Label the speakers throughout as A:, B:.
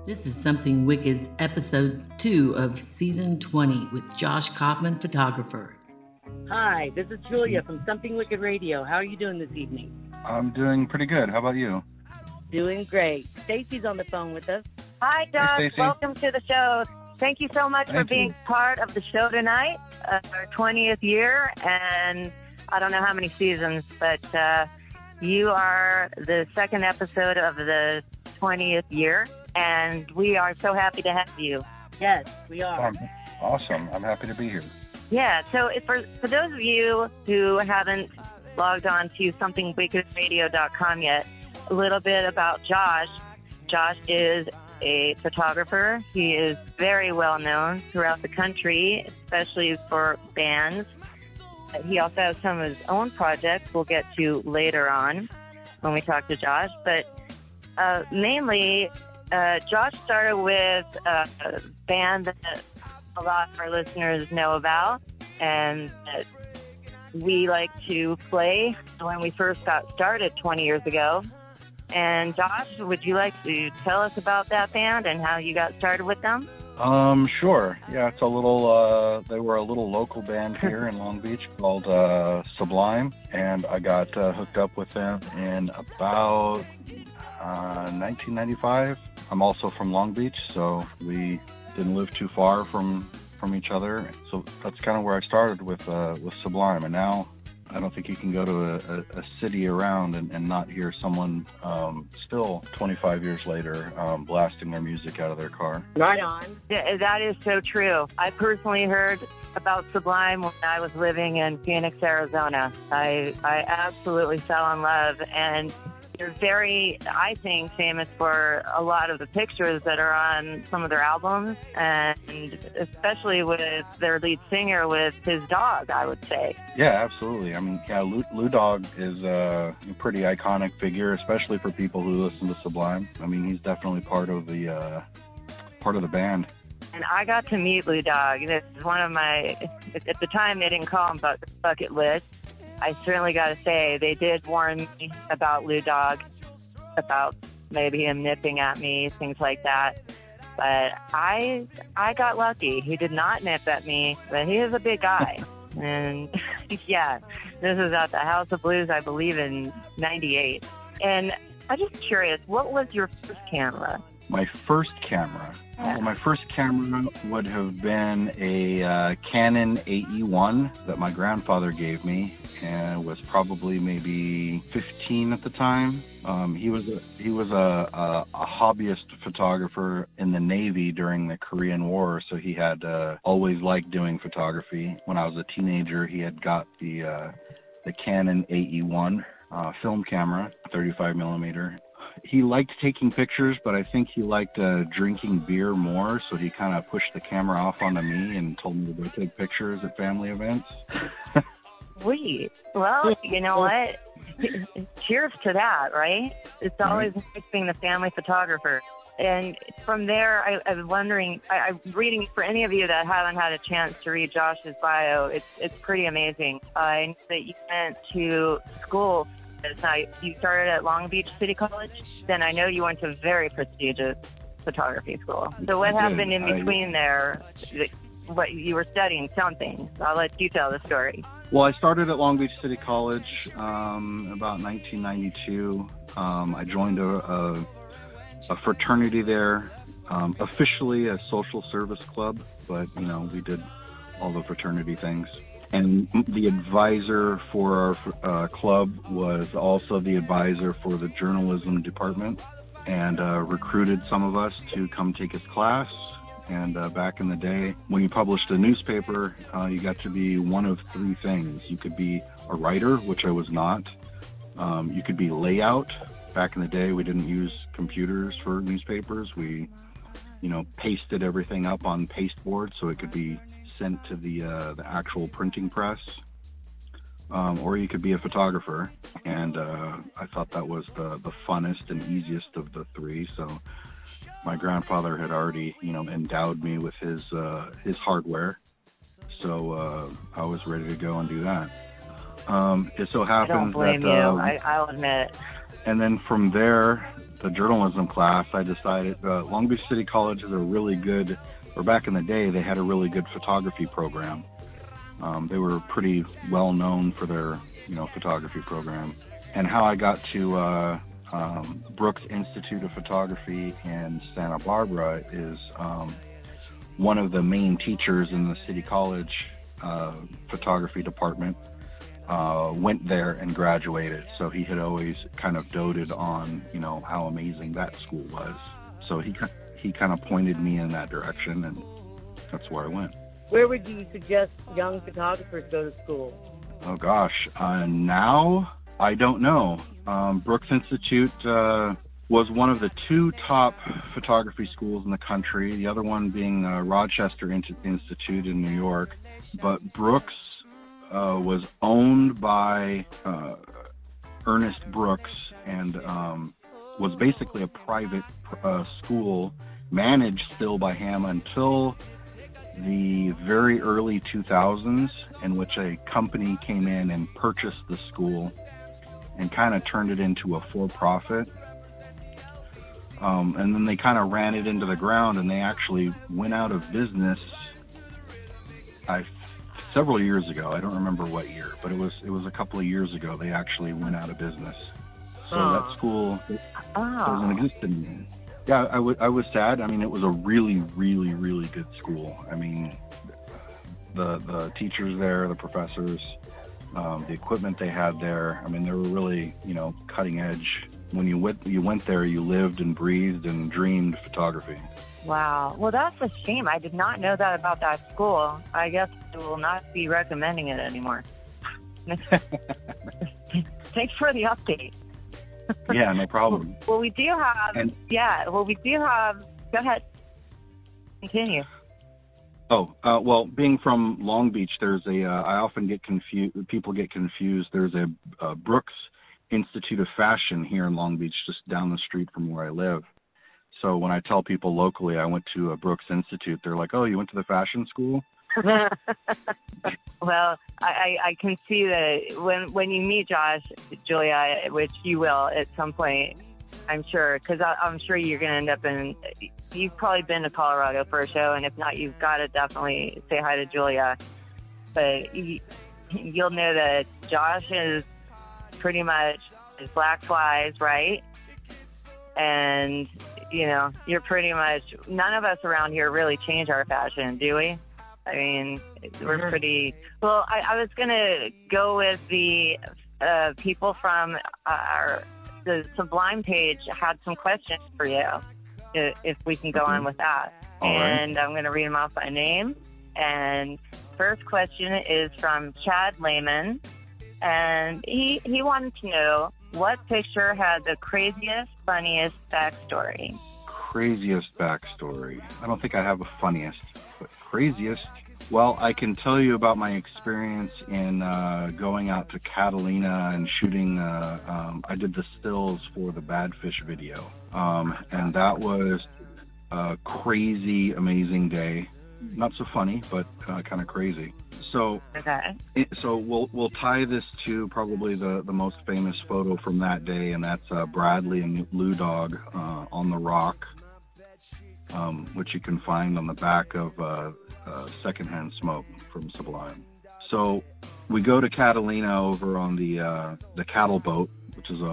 A: This is Something Wicked's episode 2 of season 20 with Josh Kaufman, photographer.
B: Hi, this is Julia from Something Wicked Radio. How are you doing this evening?
C: I'm doing pretty good. How about you?
B: Doing great. Stacy's on the phone with us.
D: Hi, Josh.
C: Hey,
D: welcome to the show. Thank you so much for being part of the show tonight, our 20th year, and I don't know how many seasons, but you are the second episode of the 20th year, and we are so happy to have you.
B: Yes, we are.
C: Awesome. I'm happy to be here.
D: Yeah, so for those of you who haven't logged on to somethingwickedradio.com yet, a little bit about Josh. Josh is a photographer. He is very well known throughout the country, especially for bands. He also has some of his own projects we'll get to later on when we talk to Josh. But mainly, Josh started with a band that a lot of our listeners know about and that we like to play when we first got started 20 years ago. And Josh, would you like to tell us about that band and how you got started with them?
C: Sure. Yeah, it's a little, they were a little local band here in Long Beach called Sublime, and I got hooked up with them in about 1995. I'm also from Long Beach, so we didn't live too far from each other. So that's kind of where I started with Sublime, and now I don't think you can go to a city around and not hear someone still 25 years later blasting their music out of their car.
B: Right on.
D: Yeah, that is so true. I personally heard about Sublime when I was living in Phoenix, Arizona. I absolutely fell in love, and they're very, I think, famous for a lot of the pictures that are on some of their albums, and especially with their lead singer with his dog, I would say.
C: Yeah, absolutely. I mean, yeah, Lou Dog is a pretty iconic figure, especially for people who listen to Sublime. I mean, he's definitely part of the band.
D: And I got to meet Lou Dog. This is one of my, at the time they didn't call him bucket list. I certainly got to say, they did warn me about Lou Dog, about maybe him nipping at me, things like that. But I got lucky. He did not nip at me, but he is a big guy. And yeah, this was at the House of Blues, I believe, in '98. And I'm just curious, what was your first camera?
C: My first camera? Well, my first camera would have been a Canon AE1 that my grandfather gave me, and was probably maybe 15 at the time. He was a hobbyist photographer in the Navy during the Korean War, so he had always liked doing photography. When I was a teenager, he had got the Canon AE1 film camera, 35 millimeter. He liked taking pictures, but I think he liked drinking beer more, so he kind of pushed the camera off onto me and told me to go take pictures at family events.
D: Sweet. Well, you know what? Cheers to that, right? It's always nice being the family photographer. And from there, I'm wondering, I'm reading, for any of you that haven't had a chance to read Josh's bio, it's pretty amazing. I know that you went to school. You started at Long Beach City College. Then I know you went to a very prestigious photography school. So what happened in between there? What you were studying something. So I'll let you tell the story.
C: Well, I started at Long Beach City College about 1992. I joined a fraternity there, officially a social service club, but you know, we did all the fraternity things. And the advisor for our club was also the advisor for the journalism department, and recruited some of us to come take his class. And back in the day, when you published a newspaper, you got to be one of three things. You could be a writer, which I was not. You could be layout. Back in the day, we didn't use computers for newspapers. We, pasted everything up on pasteboard so it could be sent to the actual printing press. Or you could be a photographer. And I thought that was the funnest and easiest of the three. So my grandfather had already, endowed me with his hardware, so I was ready to go and do that. It so happens
D: I don't blame
C: that
D: you. I'll admit.
C: And then from there, the journalism class, I decided Long Beach City College is a really good, or back in the day, they had a really good photography program. They were pretty well known for their, photography program. And how I got to Brooks Institute of Photography in Santa Barbara is one of the main teachers in the City College photography department went there and graduated. So he had always kind of doted on, how amazing that school was. So he kind of pointed me in that direction, and that's where I went.
B: Where would you suggest young photographers go to school?
C: Oh gosh, now I don't know. Brooks Institute was one of the 2 top photography schools in the country, the other one being Rochester Institute in New York. But Brooks was owned by Ernest Brooks and was basically a private school, managed still by him until the very early 2000s, in which a company came in and purchased the school and kind of turned it into a for-profit. And then they kind of ran it into the ground, and they actually went out of business several years ago. I don't remember what year, but it was a couple of years ago they actually went out of business. So that school doesn't exist anymore. Yeah, I was sad. I mean, it was a really, really, really good school. I mean, the teachers there, the professors, the equipment they had there. I mean, they were really, cutting edge. When you went there, you lived and breathed and dreamed photography.
D: Wow. Well, that's a shame. I did not know that about that school. I guess I will not be recommending it anymore. Thanks for the update.
C: Yeah, no problem.
D: Well, we do have, go ahead. Continue.
C: Oh, well, being from Long Beach, there's I often get confused, people get confused. There's a Brooks Institute of Fashion here in Long Beach, just down the street from where I live. So when I tell people locally I went to a Brooks Institute, they're like, oh, you went to the fashion school?
D: Well, I can see that when you meet Josh, Julia, which you will at some point, I'm sure, because I'm sure you're going to end up you've probably been to Colorado for a show, and if not, you've got to definitely say hi to Julia. But you'll know that Josh is pretty much as Black Flies, right? And, you're pretty much, none of us around here really change our fashion, do we? I mean, we're pretty, well, I was going to go with the people from the Sublime page had some questions for you, if we can go on with that.
C: All
D: and
C: right.
D: I'm going to read them off by name. And first question is from Chad Lehman. And he wanted to know what picture had the craziest, funniest backstory.
C: Craziest backstory. I don't think I have a funniest, but craziest. Well, I can tell you about my experience in going out to Catalina and shooting. I did the stills for the Bad Fish video, and that was a crazy, amazing day. Not so funny, but kind of crazy. So,
D: Okay.
C: So we'll tie this to probably the most famous photo from that day, and that's Bradley and Lou Dog on the Rock, which you can find on the back of Secondhand Smoke from Sublime. So we go to Catalina over on the cattle boat, which is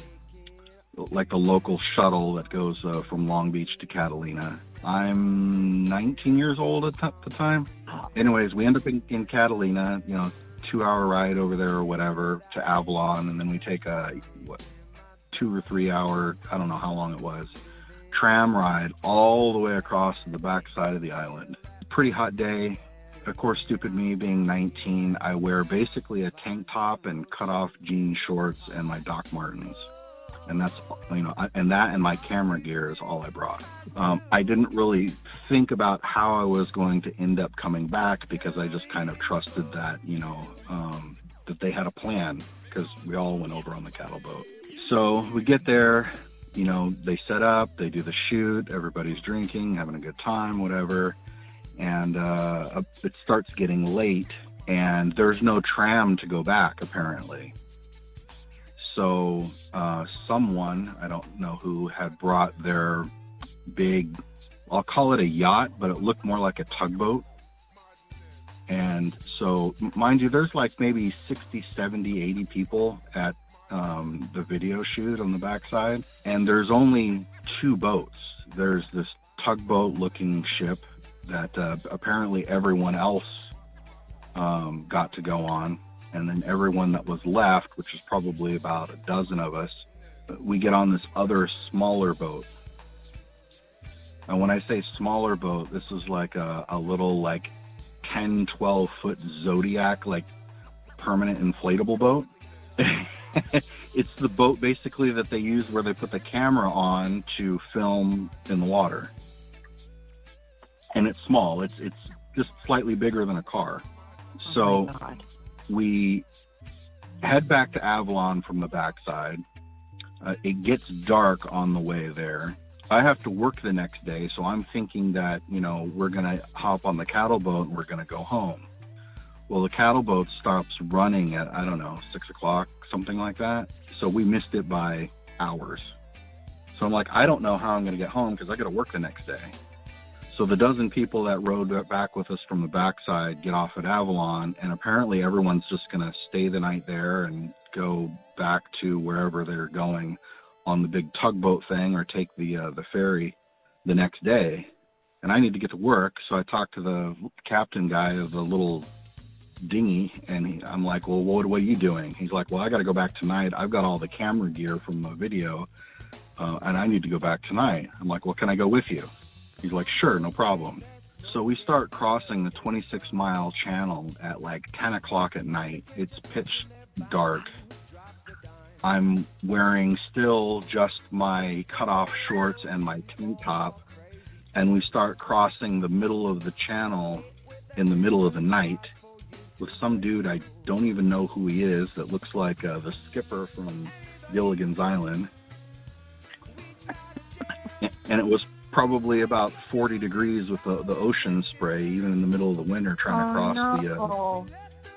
C: like a local shuttle that goes from Long Beach to Catalina. I'm 19 years old at the time. Anyways, we end up in Catalina, 2-hour ride over there or whatever to Avalon, and then we take a 2 or 3 hour, I don't know how long it was, tram ride all the way across to the backside of the island. Pretty hot day. Of course, stupid me being 19, I wear basically a tank top and cut off jean shorts and my Doc Martens. And that's, and that and my camera gear is all I brought. I didn't really think about how I was going to end up coming back because I just kind of trusted that, that they had a plan because we all went over on the cattle boat. So we get there, they set up, they do the shoot, everybody's drinking, having a good time, whatever. And it starts getting late and there's no tram to go back apparently. so someone, I don't know who, had brought their big, I'll call it a yacht, but it looked more like a tugboat. And so, mind you, there's like maybe 60, 70, 80 people at the video shoot on the backside. And there's only two boats. There's this tugboat-looking ship that apparently everyone else got to go on. And then everyone that was left, which is probably about a dozen of us, we get on this other smaller boat. And when I say smaller boat, this is like a little like 10, 12 foot Zodiac, like permanent inflatable boat. It's the boat basically that they use where they put the camera on to film in the water. And it's small. It's just slightly bigger than a car. So we head back to Avalon from the backside. It gets dark on the way there. I have to work the next day, so I'm thinking that, you know, we're going to hop on the cattle boat and we're going to go home. Well, the cattle boat stops running at, I don't know, 6 o'clock, something like that. So we missed it by hours. So I'm like, I don't know how I'm going to get home because I got to work the next day. So the dozen people that rode back with us from the backside get off at Avalon, and apparently everyone's just going to stay the night there and go back to wherever they're going on the big tugboat thing, or take the ferry the next day. And I need to get to work, so I talked to the captain guy of the little dinghy, and I'm like, well, what are you doing? He's like, well, I got to go back tonight. I've got all the camera gear from the video, and I need to go back tonight. I'm like, well, can I go with you? He's like, sure, no problem. So we start crossing the 26-mile channel at like 10 o'clock at night. It's pitch dark. I'm wearing still just my cutoff shorts and my tank top, and we start crossing the middle of the channel in the middle of the night with some dude I don't even know who he is that looks like the skipper from Gilligan's Island. And it was probably about 40 degrees with the ocean spray, even in the middle of the winter, trying to cross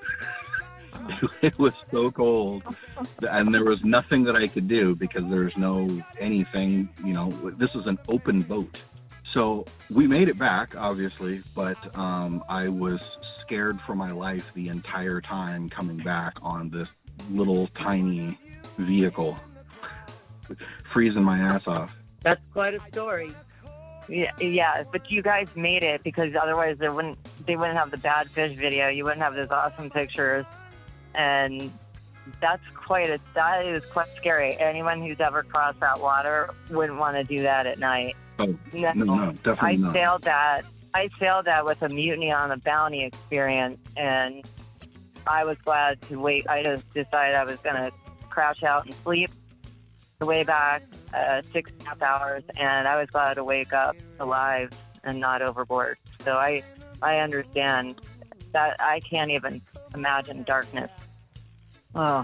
C: It was so cold, and there was nothing that I could do because there's no anything, you know, this is an open boat. So we made it back, obviously, but I was scared for my life the entire time coming back on this little tiny vehicle, freezing my ass off.
B: That's quite a story.
D: Yeah, but you guys made it, because otherwise they wouldn't have the bad fish video. You wouldn't have those awesome pictures, and that is quite scary. Anyone who's ever crossed that water wouldn't want to do that at night.
C: Oh, no, definitely not.
D: I sailed that with a Mutiny on the Bounty experience, and I was glad to wait. I just decided I was going to crash out and sleep the way back, 6.5 hours, and I was glad to wake up alive and not overboard. So I understand that. I can't even imagine darkness. Oh.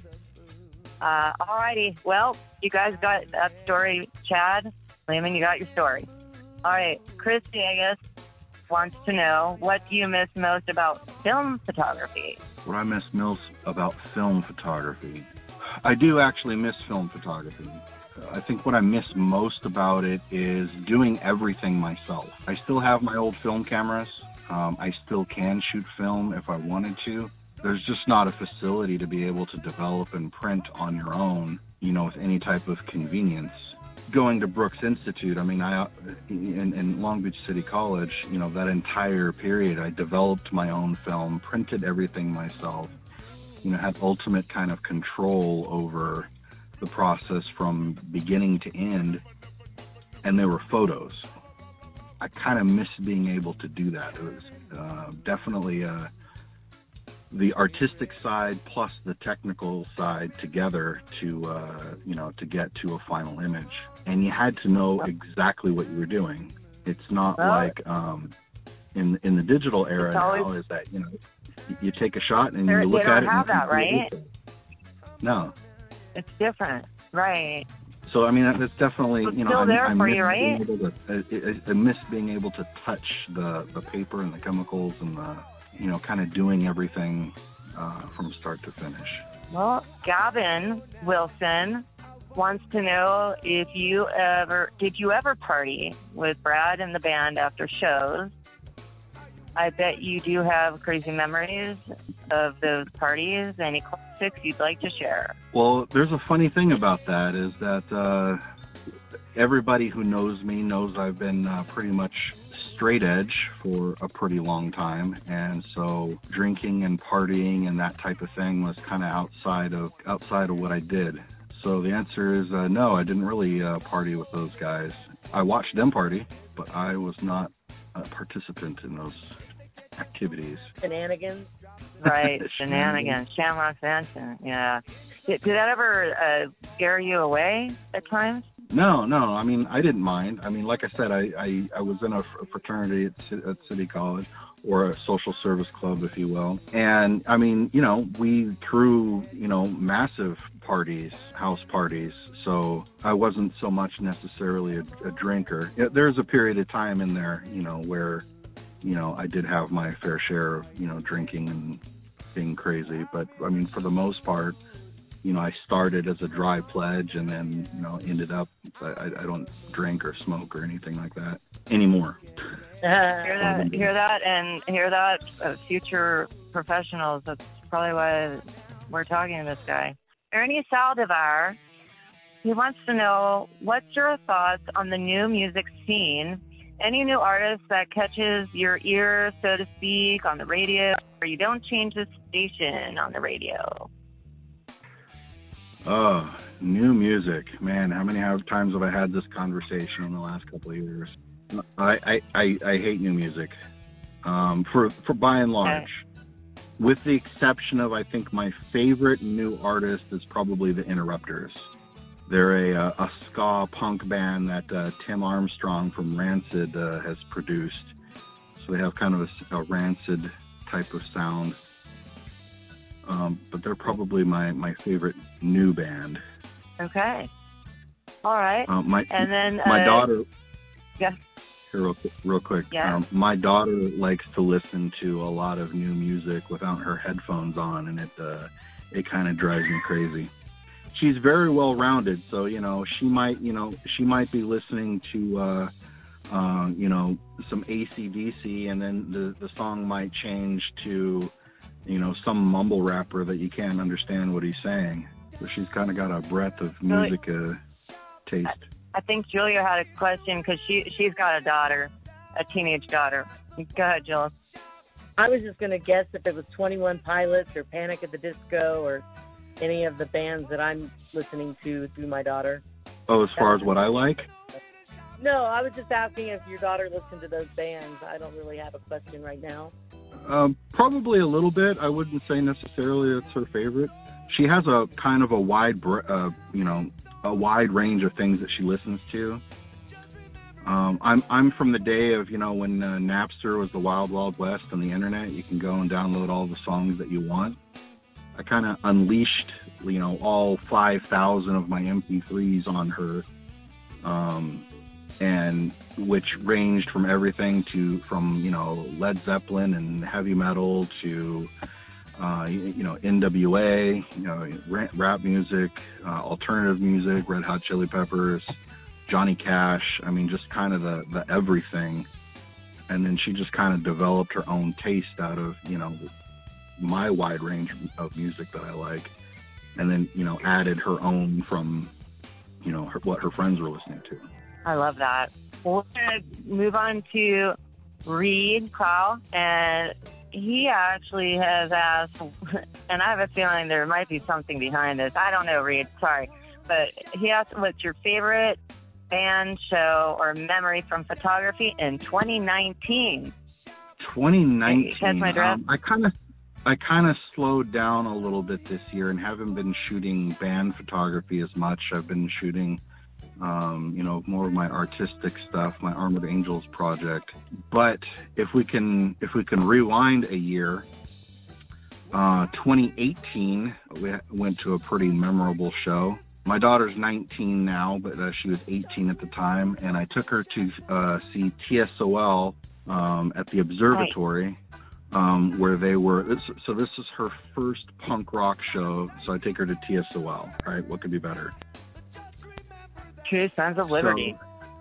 D: Alrighty. Well, you guys got that story, Chad. Lehman, you got your story. All right. Christy, I guess, wants to know, what do you miss most about film photography?
C: What I miss most about film photography? I do actually miss film photography. I think what I miss most about it is doing everything myself. I still have my old film cameras. I still can shoot film if I wanted to. There's just not a facility to be able to develop and print on your own, you know, with any type of convenience. Going to Brooks Institute, I mean, in Long Beach City College, you know, that entire period, I developed my own film, printed everything myself, you know, had ultimate kind of control over the process from beginning to end, and there were photos. I kind of miss being able to do that. It was definitely the artistic side plus the technical side together to, you know, to get to a final image. And you had to know exactly what you were doing. It's not like in the digital era now, is that, you know, you take a shot and you look at it. You don't have that, right? No.
D: It's different, right?
C: So, I mean, it's definitely, you know,
D: I
C: miss being able to touch the paper and the chemicals and the, you know, kind of doing everything from start to finish.
D: Well, Gavin Wilson wants to know if did you ever party with Brad and the band after shows? I bet you do have crazy memories of those parties. Any classics you'd like to share?
C: Well, there's a funny thing about that is that everybody who knows me knows I've been pretty much straight edge for a pretty long time, and so drinking and partying and that type of thing was kind of outside of what I did. So the answer is no, I didn't really party with those guys. I watched them party, but I was not a participant in those activities.
B: Shenanigans?
D: Right, shenanigans, Shamrock Mansion, yeah. Did that ever scare you away at times?
C: No. I mean, I didn't mind. I mean, like I said, I was in a fraternity at City College, or a social service club, if you will. And I mean, we threw, massive parties, house parties. So I wasn't so much necessarily a drinker. There's a period of time in there, where, I did have my fair share of, drinking and being crazy. But I mean, for the most part, I started as a dry pledge and then, ended up, I don't drink or smoke or anything like that anymore.
D: Hear that, future professionals. That's probably why we're talking to this guy. Ernie Saldivar, he wants to know, what's your thoughts on the new music scene? Any new artist that catches your ear, so to speak, on the radio, or you don't change the station on the radio?
C: Oh, new music. Man, how many times have I had this conversation in the last couple of years? I hate new music, for by and large. Okay. With the exception of, I think my favorite new artist is probably the Interrupters. They're a ska punk band that Tim Armstrong from Rancid has produced. So they have kind of a Rancid type of sound. But they're probably my favorite new band.
D: Okay. All right.
C: My daughter.
D: Yeah.
C: Here, real quick.
D: Yeah.
C: My daughter likes to listen to a lot of new music without her headphones on, and it kind of drives me crazy. She's very well rounded, so she might be listening to some AC/DC, and then the song might change to some mumble rapper that you can't understand what he's saying. So she's kind of got a breadth of music taste.
D: I think Julia had a question because she's got a teenage daughter. Go ahead, Julia.
B: I was just going to guess if it was 21 Pilots or Panic at the Disco or any of the bands that I'm listening to through my daughter.
C: Oh, as far as what I like?
B: No, I was just asking if your daughter listened to those bands. I don't really have a question right now.
C: Probably a little bit. I wouldn't say necessarily it's her favorite. She has a kind of a wide range of things that she listens to. I'm from the day of when Napster was the Wild Wild West on the internet. You can go and download all the songs that you want. I kind of unleashed all 5,000 of my MP3s on her, and which ranged from everything from Led Zeppelin and heavy metal to NWA, rap music, alternative music, Red Hot Chili Peppers, Johnny Cash. I mean, just kind of the everything. And then she just kind of developed her own taste out of my wide range of music that I like, and then added her own from what her friends were listening to.
D: I love that. We're going to move on to Reed Clow, and he actually has asked, and I have a feeling there might be something behind this. I don't know, Reed, sorry. But he asked, what's your favorite band, show, or memory from photography in 2019?
C: 2019?
D: Catch my drift?
C: I kind of slowed down a little bit this year and haven't been shooting band photography as much. I've been shooting more of my artistic stuff, my Armored Angels project. But if we can rewind a year, 2018, we went to a pretty memorable show. My daughter's 19 now, but she was 18 at the time, and I took her to see TSOL at the observatory. where they were. So this is her first punk rock show. So I take her to TSOL. Right? What could be better?
D: True Sons of Liberty.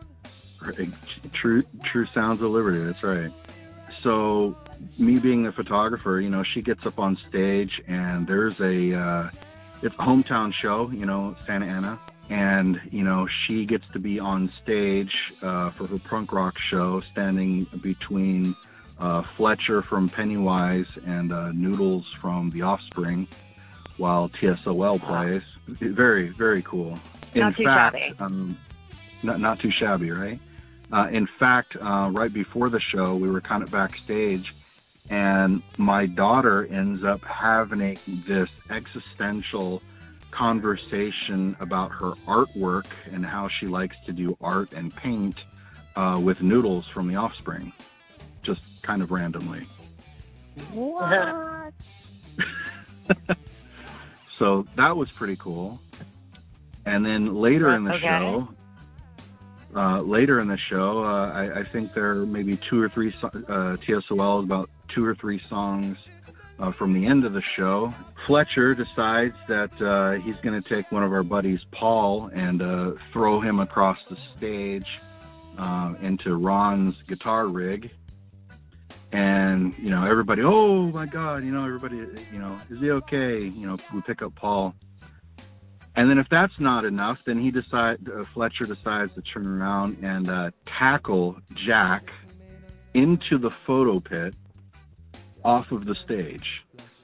C: True Sounds of Liberty. That's right. So me being a photographer, she gets up on stage, and there's it's a hometown show, Santa Ana. And, she gets to be on stage for her punk rock show, standing between Fletcher from Pennywise and Noodles from The Offspring while TSOL plays. Very, very cool.
D: Not too shabby.
C: Not too shabby, right? In fact, right before the show, we were kind of backstage, and my daughter ends up having this existential conversation about her artwork and how she likes to do art and paint with Noodles from The Offspring, just kind of randomly.
D: What?
C: So that was pretty cool. And then later in the show, I think there are maybe 2 or 3 TSOL, about 2 or 3 songs from the end of the show. Fletcher decides that he's going to take one of our buddies, Paul, and throw him across the stage into Ron's guitar rig. And, everybody, oh my God, everybody, is he okay? We pick up Paul. And then if that's not enough, then Fletcher decides to turn around and tackle Jack into the photo pit off of the stage.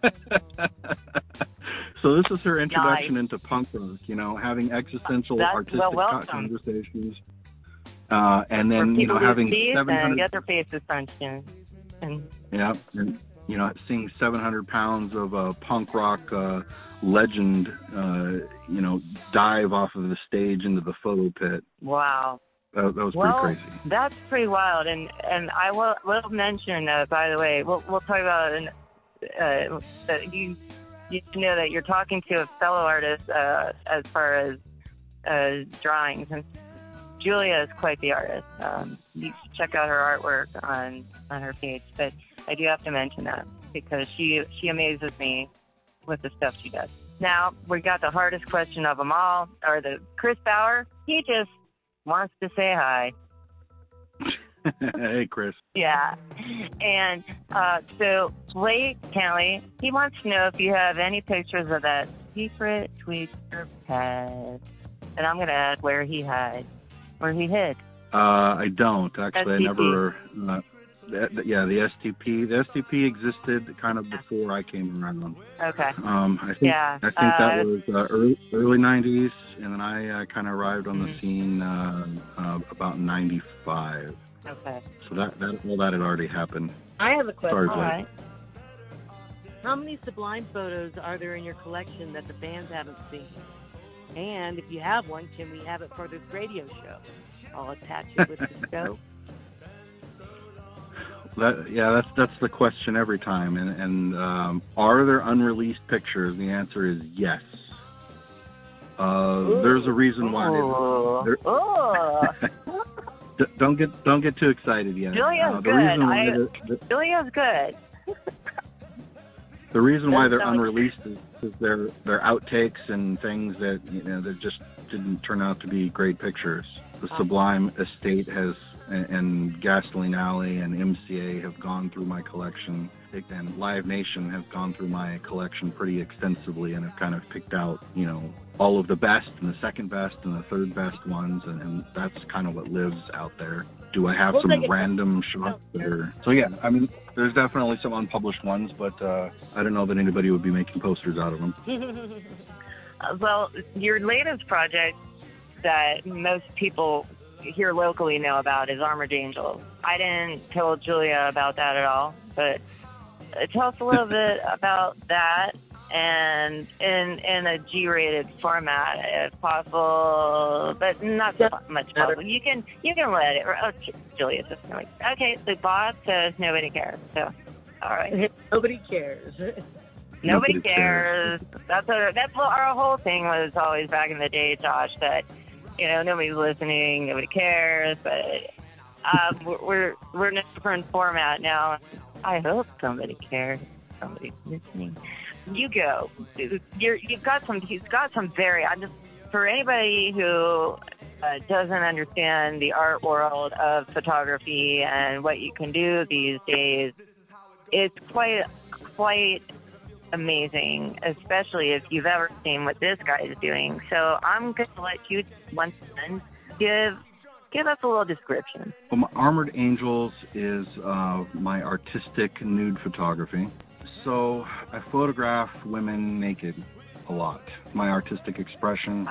C: So this is her introduction into punk rock, having existential artistic conversations. And then, having 700...
D: get their faces punched in.
C: Yeah, and seeing 700 pounds of punk rock legend, dive off of the stage into the photo pit.
D: Wow.
C: That was pretty crazy.
D: That's pretty wild. And I will mention, by the way, we'll talk about that you know that you're talking to a fellow artist as far as drawings. And Julia is quite the artist. You should check out her artwork on her page. But I do have to mention that because she amazes me with the stuff she does. Now, we got the hardest question of them all, or the Chris Bauer. He just wants to say hi.
C: Hey, Chris.
D: Yeah. And so Blake Kenley, he wants to know if you have any pictures of that secret tweeter pet. And I'm going to add where he hid.
C: I don't actually.
D: STP.
C: I never. The STP. The STP existed kind of before I came around.
D: Okay.
C: I think that was early '90s, and then I kind of arrived on the scene about '95.
D: Okay.
C: So that all that had already happened.
B: I have a question.
C: Sorry,
D: All right.
B: How many Sublime photos are there in your collection that the fans haven't seen? And if you have one, can we have it for this radio show? I'll attach it with the show.
C: That's the question every time. And are there unreleased pictures? The answer is yes. There's a reason why. Don't get too excited yet.
D: Julia's good. Julia's good.
C: The reason why they're unreleased is they're outtakes and things that that just didn't turn out to be great pictures. The Sublime estate and Gasoline Alley and MCA have gone through my collection, and Live Nation has gone through my collection pretty extensively and have kind of picked out, all of the best and the second best and the third best ones, and that's kind of what lives out there. Do I have some random shots that are... So yeah, I mean, there's definitely some unpublished ones, but I don't know that anybody would be making posters out of them.
D: Well, your latest project that most people here locally know about is Armored Angels. I didn't tell Julia about that at all, but tell us a little bit about that, and in a G-rated format if possible, but not so much possible. You can let it. Oh, Julia's just going, okay, the boss says nobody cares, so all right.
B: Nobody cares.
D: Nobody cares. That's what our whole thing was always back in the day, Josh, that nobody's listening, nobody cares, but we're in a different format now. I hope somebody cares. Somebody's listening. You go. He's got some very. I'm just for anybody who doesn't understand the art world of photography and what you can do these days. It's quite amazing, especially if you've ever seen what this guy is doing. So I'm going to let you once again give us a little description.
C: Well, my Armored Angels is my artistic nude photography. So I photograph women naked a lot. My artistic expression.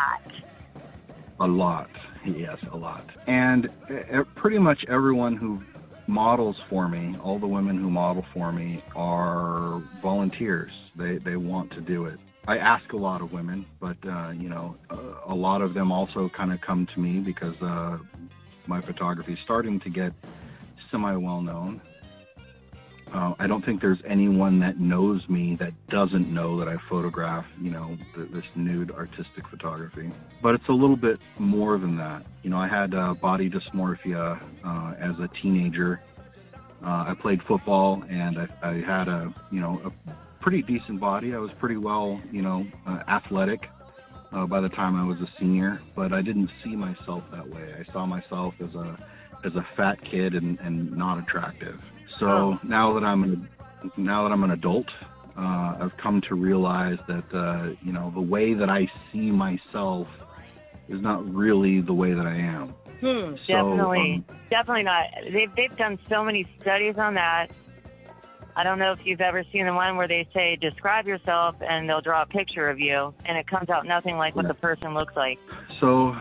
C: A lot. Yes, a lot. And pretty much everyone who models for me, all the women who model for me are volunteers. They want to do it. I ask a lot of women, but a lot of them also kind of come to me because my photography is starting to get semi-well known. I don't think there's anyone that knows me that doesn't know that I photograph, this nude artistic photography. But it's a little bit more than that. I had body dysmorphia as a teenager. I played football, and I had a pretty decent body. I was pretty well, athletic by the time I was a senior. But I didn't see myself that way. I saw myself as a fat kid and not attractive. So now that I'm an adult, I've come to realize that the way that I see myself is not really the way that I am.
D: Definitely not. They've done so many studies on that. I don't know if you've ever seen the one where they say describe yourself and they'll draw a picture of you and it comes out nothing like what the person looks like.
C: So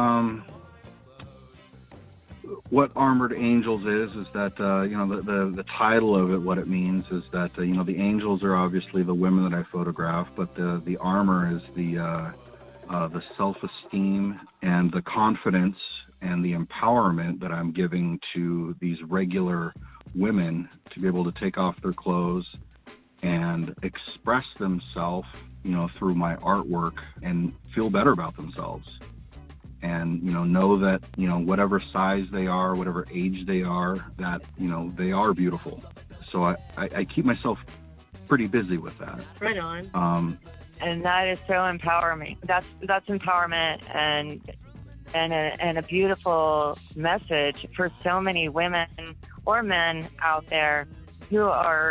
C: what Armored Angels is that the title of it, what it means is that the angels are obviously the women that I photograph, but the armor is the self-esteem and the confidence and the empowerment that I'm giving to these regular women to be able to take off their clothes and express themselves, through my artwork and feel better about themselves. And, know that, whatever size they are, whatever age they are, that, they are beautiful. So I keep myself pretty busy with that.
B: Right on.
D: And that is so empowering. That's empowerment and a beautiful message for so many women or men out there who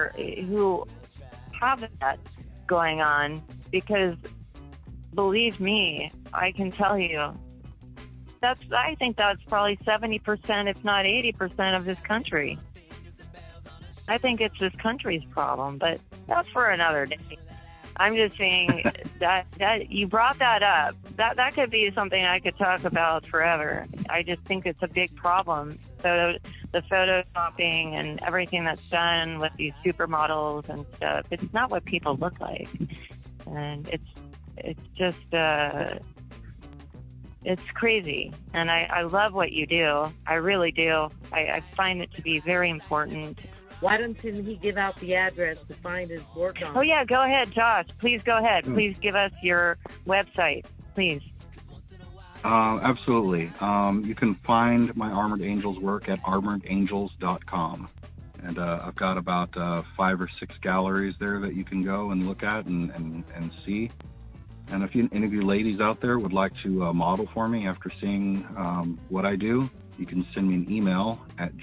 D: have that going on. Because believe me, I can tell you, I think that's probably 70%, if not 80% of this country. I think it's this country's problem, but that's for another day. I'm just saying that you brought that up. That could be something I could talk about forever. I just think it's a big problem. So the photoshopping and everything that's done with these supermodels and stuff, it's not what people look like. And it's just it's crazy, and I love what you do. I really do. I find it to be very important.
B: Why don't he give out the address to find his work on?
D: Oh, yeah, go ahead, Josh. Please go ahead. Please give us your website, please.
C: Absolutely. You can find my Armored Angels work at armoredangels.com. And I've got about 5 or 6 galleries there that you can go and look at and see. And if any of you ladies out there would like to model for me after seeing what I do, you can send me an email at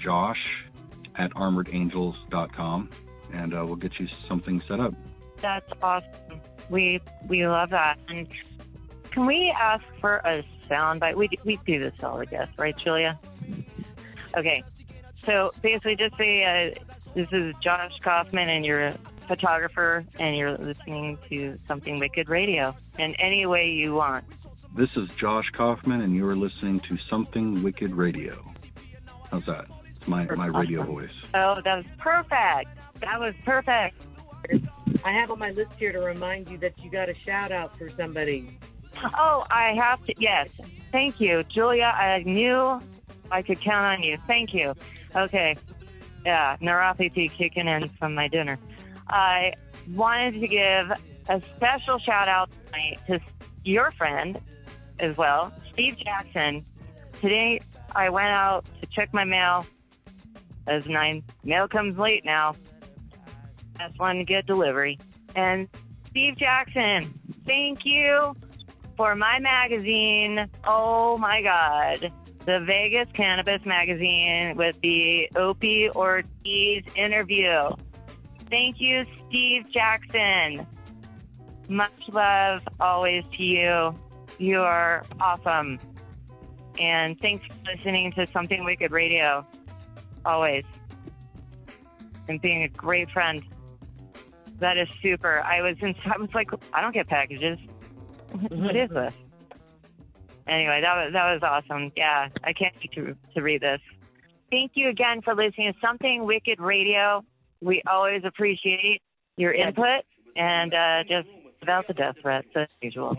C: josh@armoredangels.com, and we'll get you something set up.
D: That's awesome. We love that. And can we ask for a soundbite? We do this all, I guess, right, Julia? Okay. So basically just say, this is Josh Kaufman, and you're a photographer, and you're listening to Something Wicked Radio in any way you want.
C: This is Josh Kaufman, and you're listening to Something Wicked Radio. How's that? It's my radio voice.
D: Oh, that was perfect. That was perfect.
B: I have on my list here to remind you that you got a shout out for somebody.
D: Oh, I have to. Yes. Thank you, Julia. I knew I could count on you. Thank you. Okay. Yeah, neuropathy kicking in from my dinner. I wanted to give a special shout out tonight to your friend as well, Steve Jackson. Today I went out to check my mail, That's 9. Mail comes late now. That's one to get delivery. And Steve Jackson, thank you for my magazine. Oh my God. The Vegas Cannabis Magazine with the Opie Ortiz interview. Thank you, Steve Jackson. Much love always to you. You are awesome. And thanks for listening to Something Wicked Radio. Always. And being a great friend. That is super. I was like, I don't get packages. What is this? Anyway, that was awesome. Yeah, I can't wait to read this. Thank you again for listening to Something Wicked Radio. We always appreciate your input and just without the death threats as usual.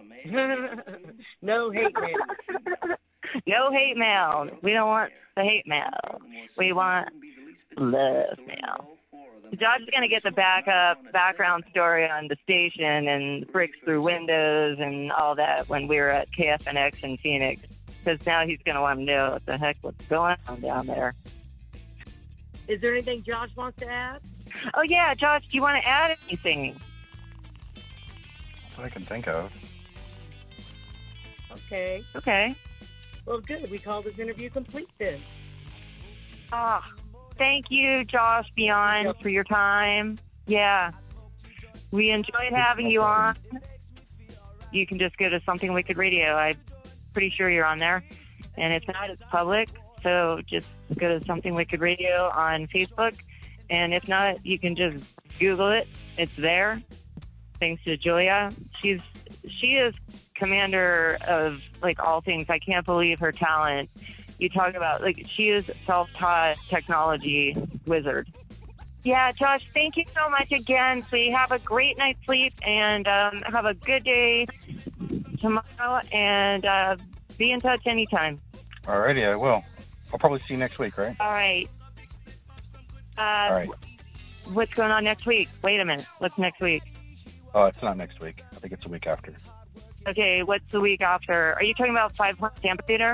B: No hate mail.
D: No hate mail. We don't want the hate mail. We want love mail. Josh is going to get the background story on the station and bricks through windows and all that when we were at KFNX in Phoenix, because now he's going to want to know what the heck what's going on down there.
B: Is there anything Josh wants to add?
D: Oh, yeah, Josh, do you want to add anything?
C: That's what I can think of.
B: Okay.
D: Okay.
B: Well, good. We call this interview complete then.
D: Thank you, Josh Beyond, for your time. Yeah. We enjoyed having you on. You can just go to Something Wicked Radio. I'm pretty sure you're on there. And if not, it's public. So just go to Something Wicked Radio on Facebook. And if not, you can just Google it. It's there. Thanks to Julia. She is commander of, like, all things. I can't believe her talent. You talk about, like, she is self-taught technology wizard. Yeah, Josh, thank you so much again. So you have a great night's sleep and have a good day tomorrow and be in touch anytime.
C: Alrighty, I will. I'll probably see you next week, right?
D: All right.
C: All right.
D: What's going on next week? Wait a minute. What's next week?
C: Oh, it's not next week. I think it's the week after.
D: Okay, what's the week after? Are you talking about 5 Points Amphitheater?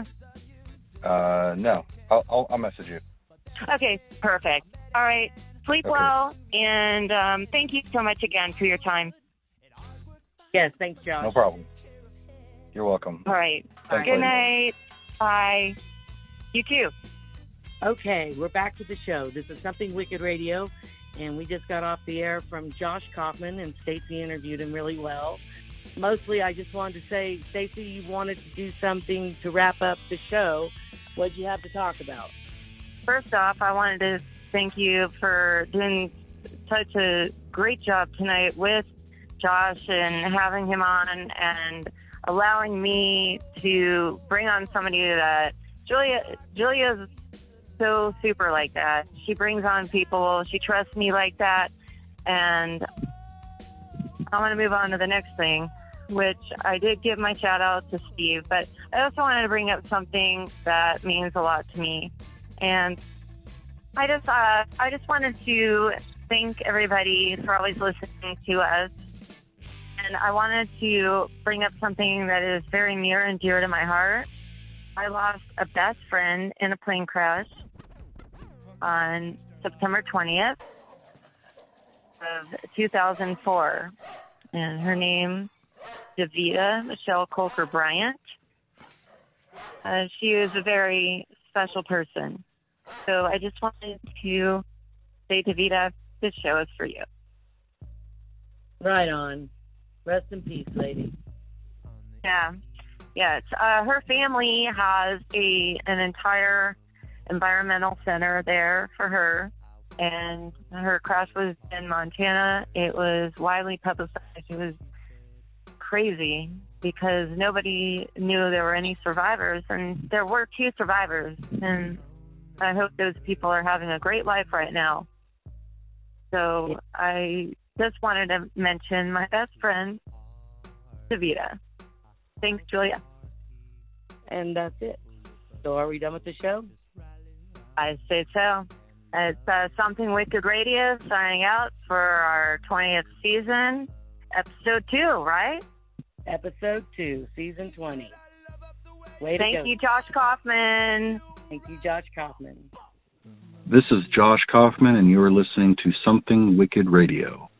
C: No. I'll message you.
D: Okay, perfect. All right. Sleep well, and thank you so much again for your time.
B: Yes, thanks, Josh.
C: No problem. You're welcome.
D: All right.
C: Thanks,
D: Good
C: lady.
D: night. Bye. You too.
B: Okay, we're back to the show. This is Something Wicked Radio, and we just got off the air from Josh Kaufman, and Stacey interviewed him really well. Mostly, I just wanted to say, Stacey, you wanted to do something to wrap up the show. What did you have to talk about?
D: First off, I wanted to thank you for doing such a great job tonight with Josh and having him on and allowing me to bring on somebody that Julia's so super like that. She brings on people. She trusts me like that. And I want to move on to the next thing, which I did give my shout out to Steve, but I also wanted to bring up something that means a lot to me. And I just wanted to thank everybody for always listening to us. And I wanted to bring up something that is very near and dear to my heart. I lost a best friend in a plane crash on September 20th of 2004. And her name, Davita Michelle Colker Bryant. She is a very special person. So I just wanted to say, Davita, this show is for you.
B: Right on. Rest in peace, lady.
D: Yeah. Yes. Her family has an entire environmental center there for her. And her crash was in Montana. It was widely publicized. It was crazy because nobody knew there were any survivors. And there were 2 survivors. And I hope those people are having a great life right now. So I just wanted to mention my best friend, Davita. Thanks, Julia.
B: And that's it. So are we done with the show?
D: I say so. It's Something Wicked Radio signing out for our 20th season, episode 2, right?
B: Episode 2, season 20. Way to go.
D: Thank you, Josh Kaufman.
B: Thank you, Josh Kaufman.
C: This is Josh Kaufman, and you are listening to Something Wicked Radio.